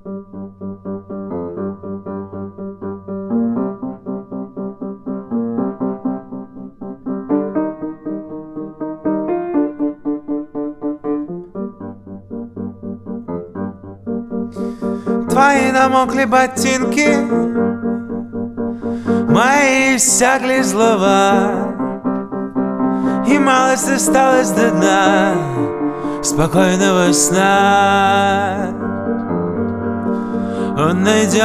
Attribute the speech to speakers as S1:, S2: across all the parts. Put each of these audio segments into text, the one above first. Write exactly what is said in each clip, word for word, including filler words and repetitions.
S1: Твои намокли ботинки, мои иссякли слова, и малость осталась до дна спокойного сна. Он найдет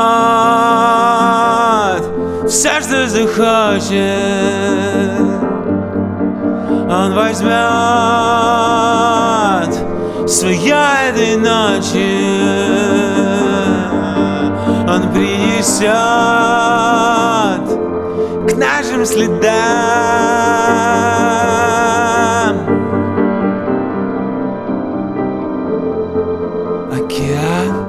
S1: все, что захочет. Он возьмет свое этой ночи. Он принесет к нашим следам океан.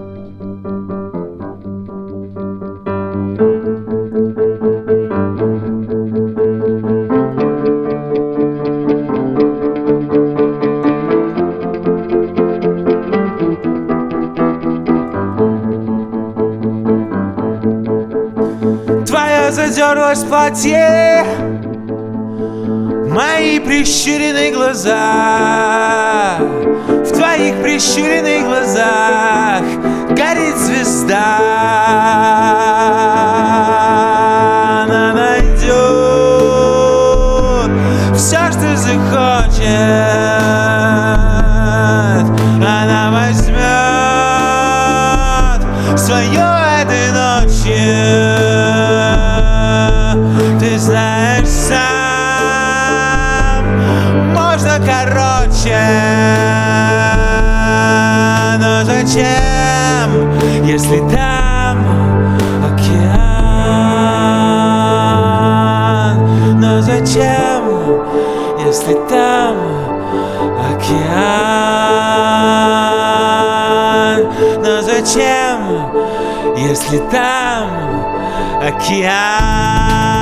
S1: Твоя задерлась платье, мои прищуренные глаза. В твоих прищуренных глазах горит звезда. Она найдет все, что захочет. Она возьмет свое этой ночью. Ты знаешь сам, можно короче. Но зачем, если там океан? Но зачем, если там океан? Но зачем, если там океан?